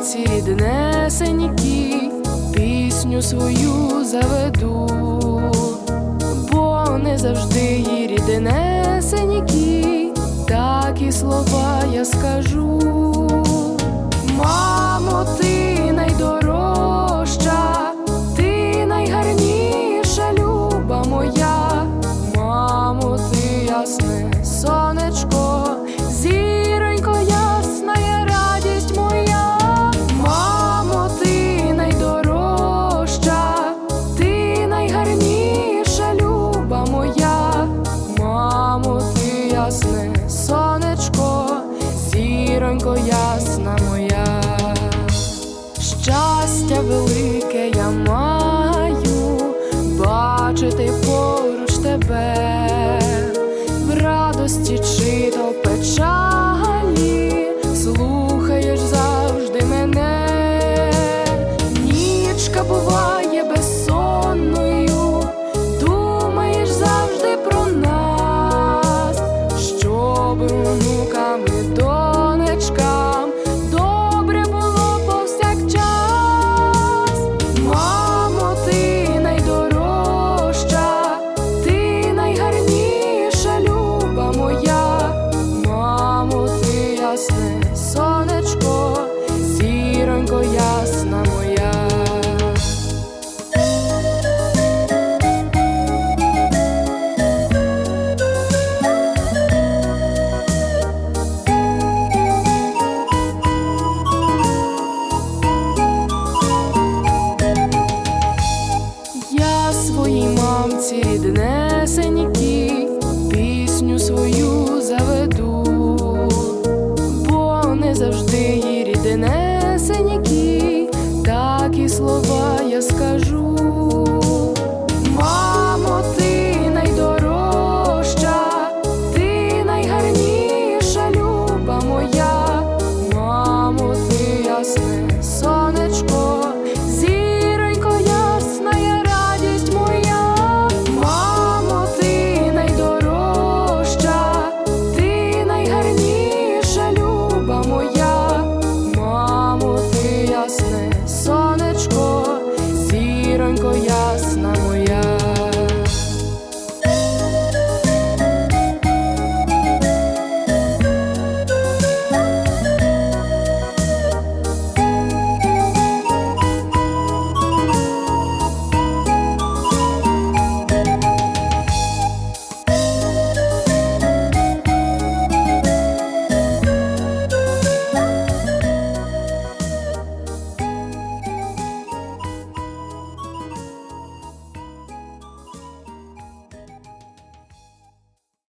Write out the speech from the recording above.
мамці ріднесенькій пісню свою заведу, бо не завжди їй ріднесенькій такі слова я скажу. Мамо, ти найдорожча, ти найгарніша, люба моя. Мамо, ти ясне сонечко, зіронько ясна є радість моя. Мамо, ти найдорожча, ти найгарніша, люба моя. Мамо, ти ясне сонечко, зіронько ясна моя. Щастя велике я маю, бачити поруч тебе, в радості чи то в печалі, слухаєш завжди мене. Нічка буває безсонною, думаєш завжди про нас, щоб онукам і донечкам добре було повсякчас. Мамо, ти найдорожча, ти найгарніша, люба моя. Мамо, ти ясне сонечко, зіронько ясна моя. Я своїй мамці ріднесенькій пісню свою заведу, бо не завжди